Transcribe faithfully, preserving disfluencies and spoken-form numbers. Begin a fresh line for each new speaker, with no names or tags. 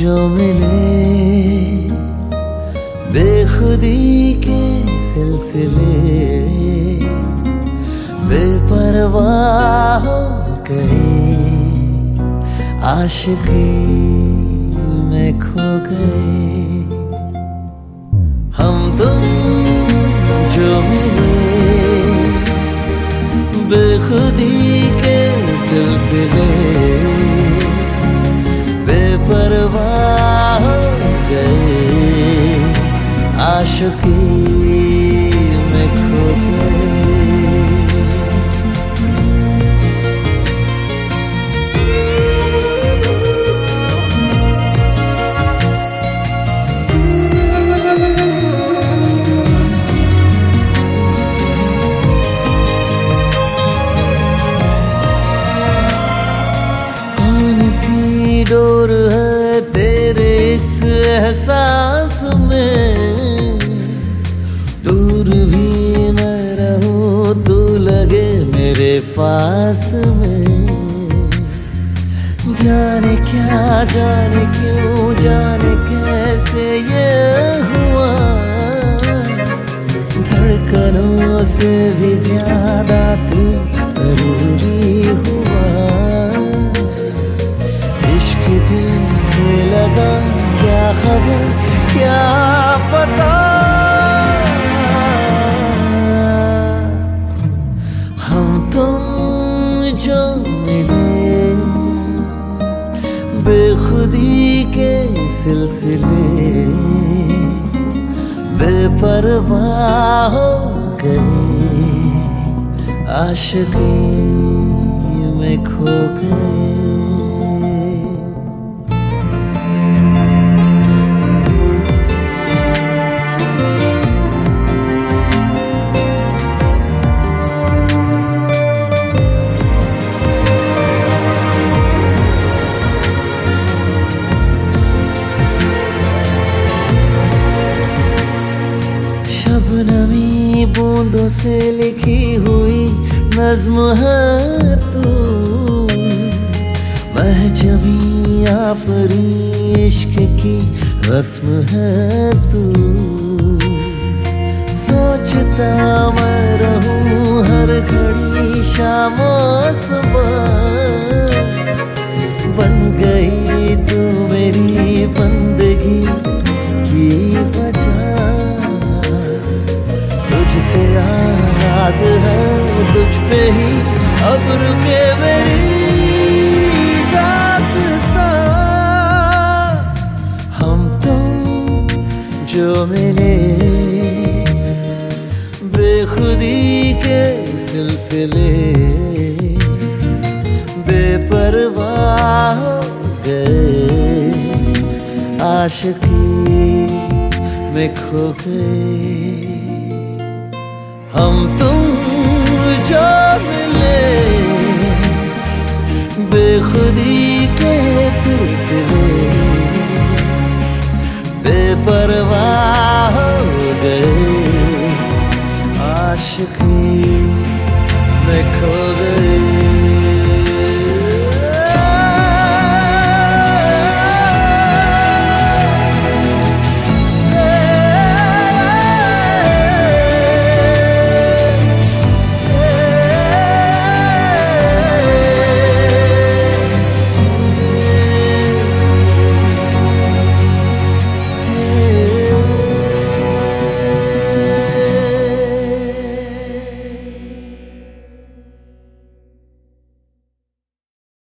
जो मिले बेखुदी के सिलसिले, बेपरवाह हो गए, आशिकी में खो गए। हम तुम जो मिले बेखुदी के सिलसिले, बेपरवाह हो गए, आशिकी में खो गए। डोर है तेरे इस एहसास में, दूर भी मैं रहूं तू लगे मेरे पास में। जाने क्या जाने क्यों जाने कैसे ये हुआ, धड़कनों से भी ज्यादा तू जरूरी हुआ। दिल से लगा क्या खबर क्या पता, हम तुम जो मिले बेखुदी के सिलसिले, बेपरवाह हो गए, आशिकी में खो गए। शबनमी बूंदों से लिखी हुई नज्म है तू, महजबी आफरी इश्क की रस्म है तू। सोचता मैं रहूं हर घड़ी शामो सुबह, बन गई तू मेरी बंदगी की वजह। तुझसे आगाज़ है तुझ पे ही अब रुके मेरी दास्तां। हम तुम जो मिले बेखुदी के सिलसिले, बेपरवाह हो गए, आशिकी में खो गए। हम तुम जो मिले बेखुदी के सिलसिले, बेपरवाह हो गए, आशिकी में खो गए।